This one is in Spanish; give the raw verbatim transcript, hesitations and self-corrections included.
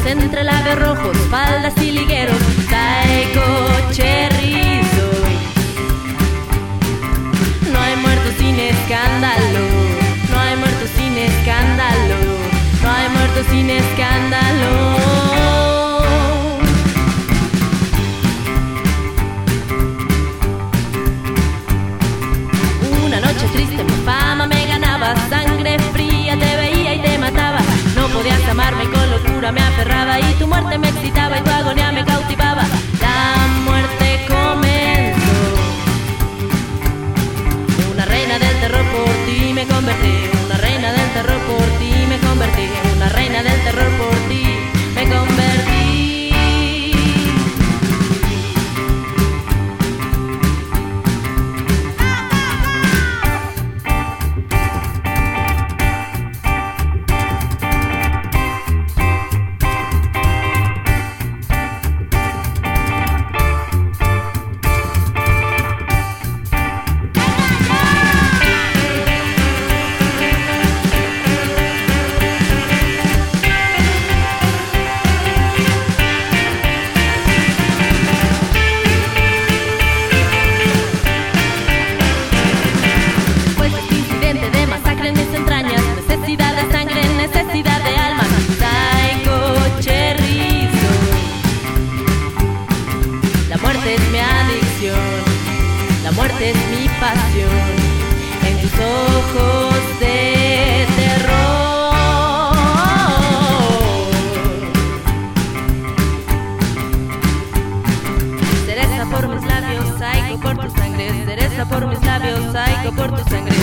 entre labios rojos, faldas y ligueros. Psycho Cherry soy. No hay muertos sin escándalo, no hay muertos sin escándalo, no hay muertos sin escándalo. Una noche triste mi fama me ganaba, sangre fría te veía y te mataba. No podías amarme y con locura me aferraba, y tu muerte me excitaba y tu agonía me cautivaba. La muerte comenzó, una reina del terror por ti me convertí, una reina del terror por ti me convertí, una reina del terror por ti me convertí. Necesidad de alma, Psycho Cherry soy. La muerte es mi adicción, la muerte es mi pasión. En tus ojos de terror, cereza por mis labios, psycho por tu sangre, cereza por mis labios, psycho por tu sangre.